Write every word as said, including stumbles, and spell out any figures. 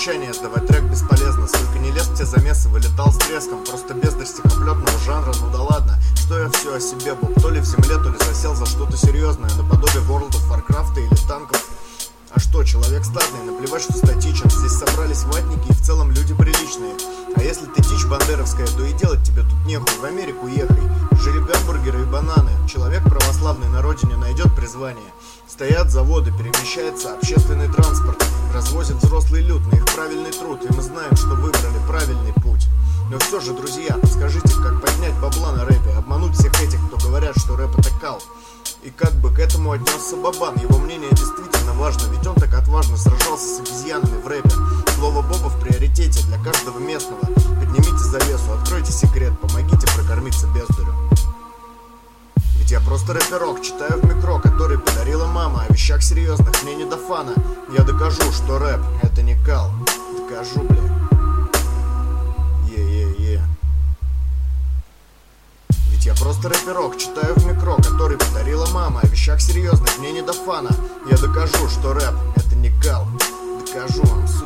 обещание сдавать трек бесполезно. Сколько не лез в те замесы, вылетал с треском. Просто бездарь стихоплетного жанра, ну да ладно. Что я все о себе, Боб, то ли в земле, то ли засел за что-то серьезное, наподобие World of Warcraft или танков. А что, человек статный, наплевать, что статичен. Здесь собрались ватники и в целом люди приличные. А если ты дичь бандеровская, то и делать тебе тут нехуй. В Америку ехай, жри гамбургеры и бананы. Человек православный на родине найдет призвание. Стоят заводы, перемещается общественный транспорт, развозят взрослый люд на их правильный труд. И мы знаем, что выбрали правильный путь. Но все же, друзья, подскажите, как поднять бабла на рэпе, обмануть всех этих, кто говорят, что рэп это кал. И как бы к этому отнесся Бабан? Его мнение действительно важно, ведь он так отважно сражался с обезьянами в рэпе. Слово Боба в приоритете для каждого местного. Поднимите завесу, откройте секрет, помогите прокормиться бездарю. Ведь я просто рэперок, читаю в микро, который подарила мама. О вещах серьезных мне не до фана. Я докажу, что рэп это не кал. Докажу, бля. Е-е-е. Ведь я просто рэперок, читаю в микро, который подарила мама. О вещах серьезных мне не до фана. Я докажу, что рэп это не кал. Докажу вам, сука.